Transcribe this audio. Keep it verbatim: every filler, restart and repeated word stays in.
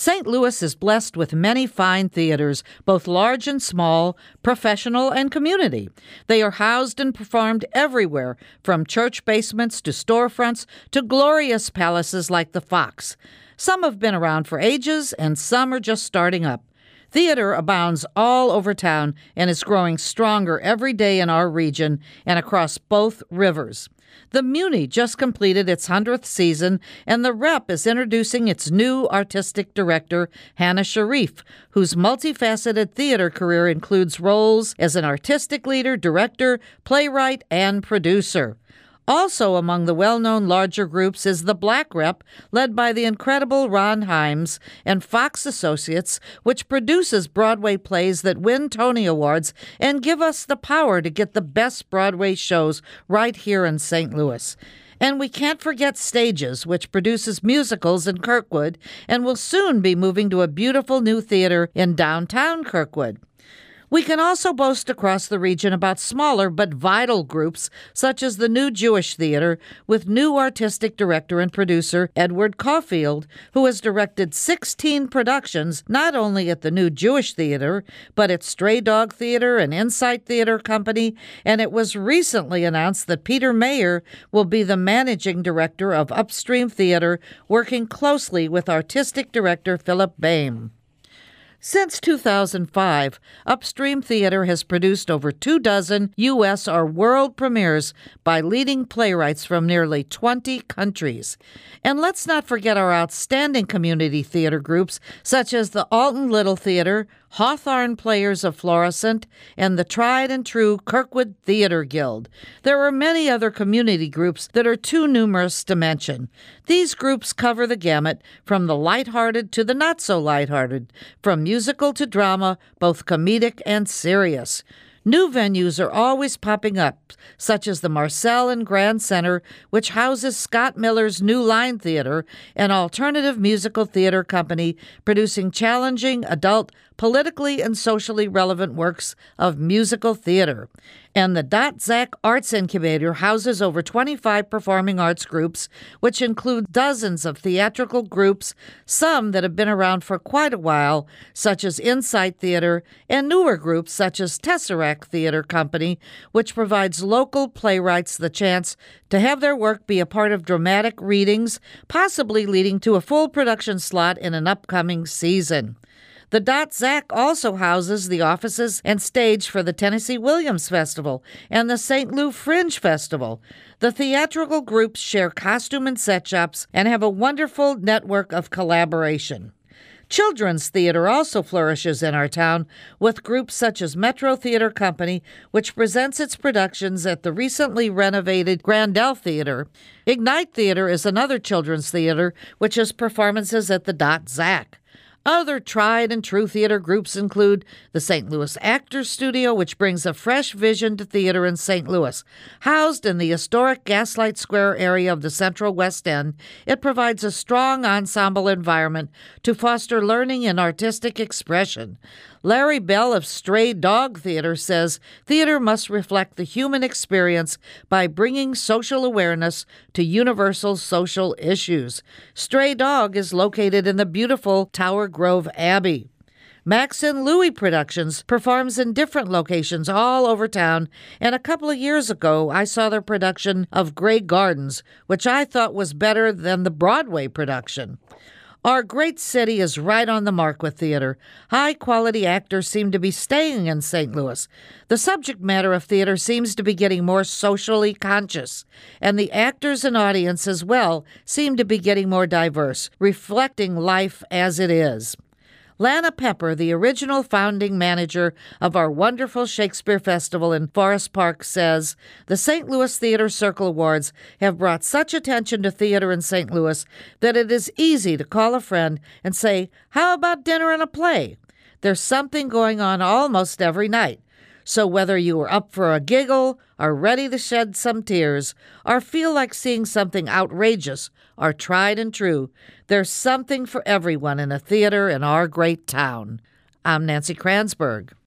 Saint Louis is blessed with many fine theaters, both large and small, professional and community. They are housed and performed everywhere, from church basements to storefronts to glorious palaces like the Fox. Some have been around for ages, and some are just starting up. Theater abounds all over town and is growing stronger every day in our region and across both rivers. The Muni just completed its hundredth season, and the Rep is introducing its new artistic director, Hannah Sharif, whose multifaceted theater career includes roles as an artistic leader, director, playwright, and producer. Also among the well-known larger groups is the Black Rep, led by the incredible Ron Himes, and Fox Associates, which produces Broadway plays that win Tony Awards and give us the power to get the best Broadway shows right here in Saint Louis. And we can't forget Stages, which produces musicals in Kirkwood and will soon be moving to a beautiful new theater in downtown Kirkwood. We can also boast across the region about smaller but vital groups such as the New Jewish Theater with new artistic director and producer Edward Caulfield, who has directed sixteen productions not only at the New Jewish Theater, but at Stray Dog Theater and Insight Theater Company, and it was recently announced that Peter Mayer will be the managing director of Upstream Theater, working closely with artistic director Philip Boehm. Since two thousand five, Upstream Theater has produced over two dozen U S or world premieres by leading playwrights from nearly twenty countries. And let's not forget our outstanding community theater groups, such as the Alton Little Theater, Hawthorne Players of Florissant, and the tried and true Kirkwood Theater Guild. There are many other community groups that are too numerous to mention. These groups cover the gamut, from the lighthearted to the not-so-lighthearted, from musical to drama, both comedic and serious. New venues are always popping up, such as the Marcel and Grand Center, which houses Scott Miller's New Line Theater, an alternative musical theater company producing challenging, adult, politically and socially relevant works of musical theater. And the Dot Zack Arts Incubator houses over twenty-five performing arts groups, which include dozens of theatrical groups, some that have been around for quite a while, such as Insight Theater, and newer groups such as Tesseract Theater Company, which provides local playwrights the chance to have their work be a part of dramatic readings, possibly leading to a full production slot in an upcoming season. The Dot Zack also houses the offices and stage for the Tennessee Williams Festival and the Saint Lou Fringe Festival. The theatrical groups share costume and set shops and have a wonderful network of collaboration. Children's theater also flourishes in our town, with groups such as Metro Theater Company, which presents its productions at the recently renovated Grandel Theater. Ignite Theater is another children's theater, which has performances at the Dot Zack. Other tried-and-true theater groups include the Saint Louis Actors Studio, which brings a fresh vision to theater in Saint Louis. Housed in the historic Gaslight Square area of the Central West End, it provides a strong ensemble environment to foster learning and artistic expression. Larry Bell of Stray Dog Theater says theater must reflect the human experience by bringing social awareness to universal social issues. Stray Dog is located in the beautiful Tower Grove Abbey. Max and Louie Productions performs in different locations all over town, and a couple of years ago I saw their production of Grey Gardens, which I thought was better than the Broadway production. Our great city is right on the mark with theater. High-quality actors seem to be staying in Saint Louis. The subject matter of theater seems to be getting more socially conscious, and the actors and audience as well seem to be getting more diverse, reflecting life as it is. Lana Pepper, the original founding manager of our wonderful Shakespeare Festival in Forest Park, says, "The Saint Louis Theater Circle Awards have brought such attention to theater in Saint Louis that it is easy to call a friend and say, 'How about dinner and a play?' There's something going on almost every night. So whether you are up for a giggle, are ready to shed some tears, or feel like seeing something outrageous or tried and true, there's something for everyone in a theater in our great town." I'm Nancy Kransberg.